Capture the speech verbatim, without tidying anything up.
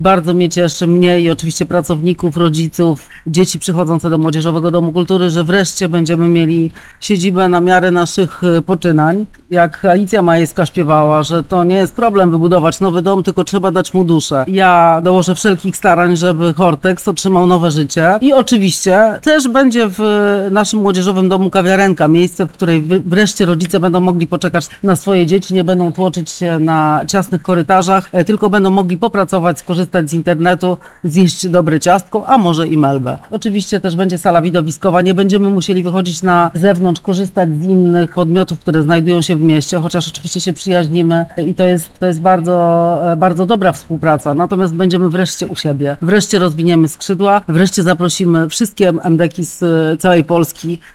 Bardzo mnie cieszy, mnie i oczywiście pracowników, rodziców, dzieci przychodzące do Młodzieżowego Domu Kultury, że wreszcie będziemy mieli siedzibę na miarę naszych y, poczynań. Jak Alicja Majewska śpiewała, że to nie jest problem wybudować nowy dom, tylko trzeba dać mu duszę. Ja dołożę wszelkich starań, żeby Hortex otrzymał nowe życie. I oczywiście też będzie w naszym Młodzieżowym Domu kawiarenka, miejsce, w której wy- wreszcie rodzice będą mogli poczekać na swoje dzieci, nie będą tłoczyć się na ciasnych korytarzach, e, tylko będą mogli popracować, skorzystać z internetu, zjeść dobre ciastko, a może i melbę. Oczywiście też będzie sala widowiskowa, nie będziemy musieli wychodzić na zewnątrz, korzystać z innych podmiotów, które znajdują się w mieście, chociaż oczywiście się przyjaźnimy i to jest, to jest bardzo, e, bardzo dobra współpraca. Natomiast będziemy wreszcie u siebie. Wreszcie rozwiniemy skrzydła, wreszcie zaprosimy wszystkie em de ki z e, całej Polski